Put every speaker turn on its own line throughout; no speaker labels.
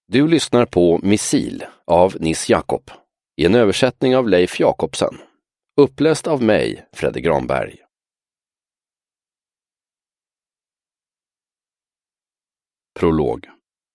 Du lyssnar på Missil av Nils Jakob i en översättning av Leif Jakobsen. Uppläst av mig, Fredrik Granberg. Prolog.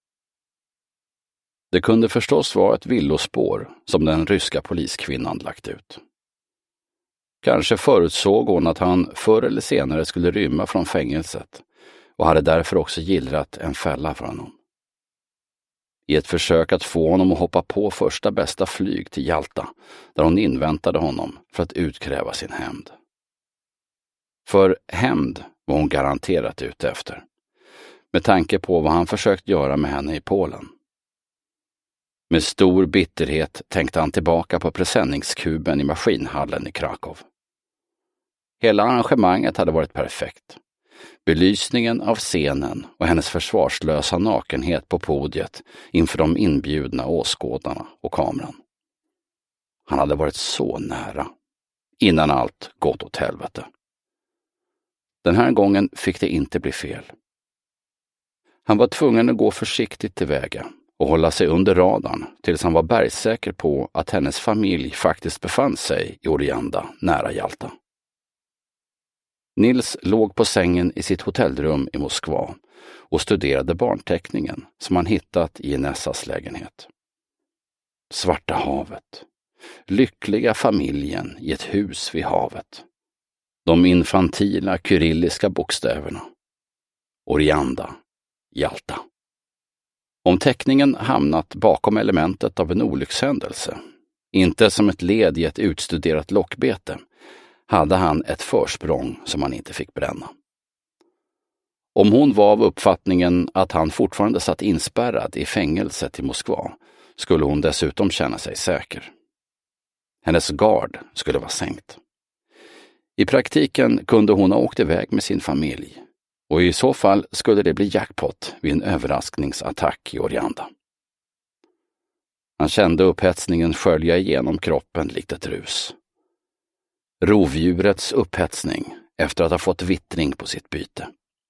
Det kunde förstås vara ett villospår som den ryska poliskvinnan lagt ut. Kanske förutsåg hon att han förr eller senare skulle rymma från fängelset och hade därför också gillrat en fälla för honom. I ett försök att få honom att hoppa på första bästa flyg till Jalta, där hon inväntade honom för att utkräva sin hämnd. För hämnd var hon garanterat ute efter, med tanke på vad han försökt göra med henne i Polen. Med stor bitterhet tänkte han tillbaka på presenningskuben i maskinhallen i Krakow. Hela arrangemanget hade varit perfekt. Belysningen av scenen och hennes försvarslösa nakenhet på podiet inför de inbjudna åskådarna och kameran. Han hade varit så nära, innan allt gått åt helvete. Den här gången fick det inte bli fel. Han var tvungen att gå försiktigt tillväga och hålla sig under radarn tills han var bergsäker på att hennes familj faktiskt befann sig i Oryanda, nära Jalta. Nils låg på sängen i sitt hotellrum i Moskva och studerade barnteckningen som han hittat i Inessas lägenhet. Svarta havet. Lyckliga familjen i ett hus vid havet. De infantila kyrilliska bokstäverna. Oryanda, Jalta. Om teckningen hamnat bakom elementet av en olyckshändelse, inte som ett led i ett utstuderat lockbete, hade han ett försprång som han inte fick bränna. Om hon var av uppfattningen att han fortfarande satt inspärrad i fängelset i Moskva, skulle hon dessutom känna sig säker. Hennes gard skulle vara sänkt. I praktiken kunde hon ha åkt iväg med sin familj, och i så fall skulle det bli jackpot vid en överraskningsattack i Oryanda. Han kände upphetsningen skölja igenom kroppen likt ett rus. Rovdjurets upphetsning efter att ha fått vittring på sitt byte.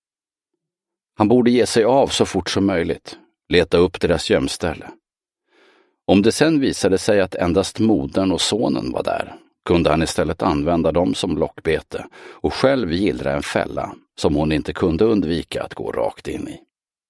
Han borde ge sig av så fort som möjligt, leta upp deras gömställe. Om det sen visade sig att endast modern och sonen var där, kunde han istället använda dem som lockbete och själv gillra en fälla som hon inte kunde undvika att gå rakt in i.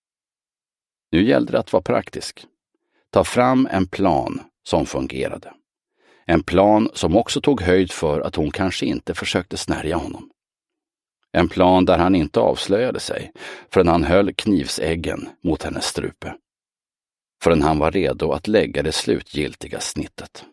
Nu gällde det att vara praktisk. Ta fram en plan som fungerade. En plan som också tog höjd för att hon kanske inte försökte snärja honom. En plan där han inte avslöjade sig förrän han höll knivsäggen mot hennes strupe. Förrän han var redo att lägga det slutgiltiga snittet.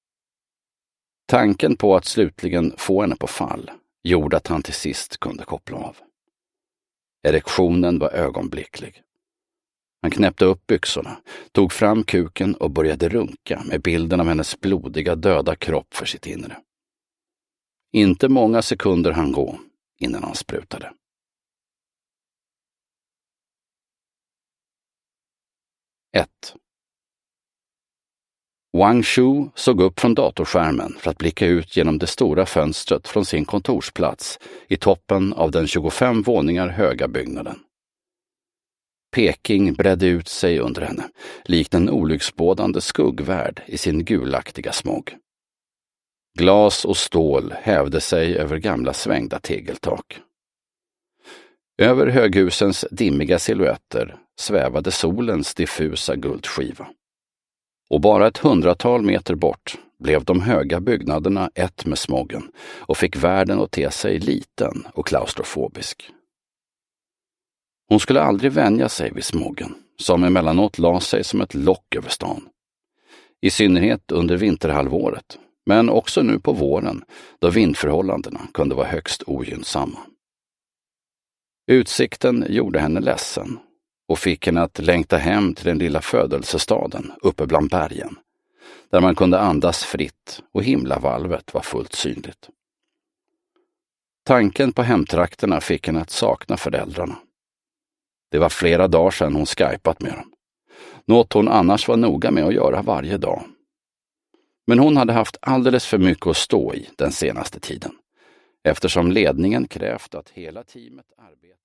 Tanken på att slutligen få henne på fall gjorde att han till sist kunde koppla av. Erektionen var ögonblicklig. Han knäppte upp byxorna, tog fram kuken och började runka med bilden av hennes blodiga döda kropp för sitt inre. Inte många sekunder hann gå innan han sprutade. Ett. Wang Shu såg upp från datorskärmen för att blicka ut genom det stora fönstret från sin kontorsplats i toppen av den 25 våningar höga byggnaden. Peking bredde ut sig under henne, likt en olycksbådande skuggvärld i sin gulaktiga smog. Glas och stål hävde sig över gamla svängda tegeltak. Över höghusens dimmiga silhuetter svävade solens diffusa guldskiva. Och bara ett 100-tal meter bort blev de höga byggnaderna ett med smogen och fick världen att te sig liten och klaustrofobisk. Hon skulle aldrig vänja sig vid smogen, som emellanåt la sig som ett lock över stan. I synnerhet under vinterhalvåret, men också nu på våren, då vindförhållandena kunde vara högst ogynnsamma. Utsikten gjorde henne ledsen och fick henne att längta hem till den lilla födelsestaden uppe bland bergen, där man kunde andas fritt och himlavalvet var fullt synligt. Tanken på hemtrakterna fick henne att sakna föräldrarna. Det var flera dagar sedan hon skypat med dem. Något hon annars var noga med att göra varje dag. Men hon hade haft alldeles för mycket att stå i den senaste tiden, eftersom ledningen krävt att hela teamet arbetar.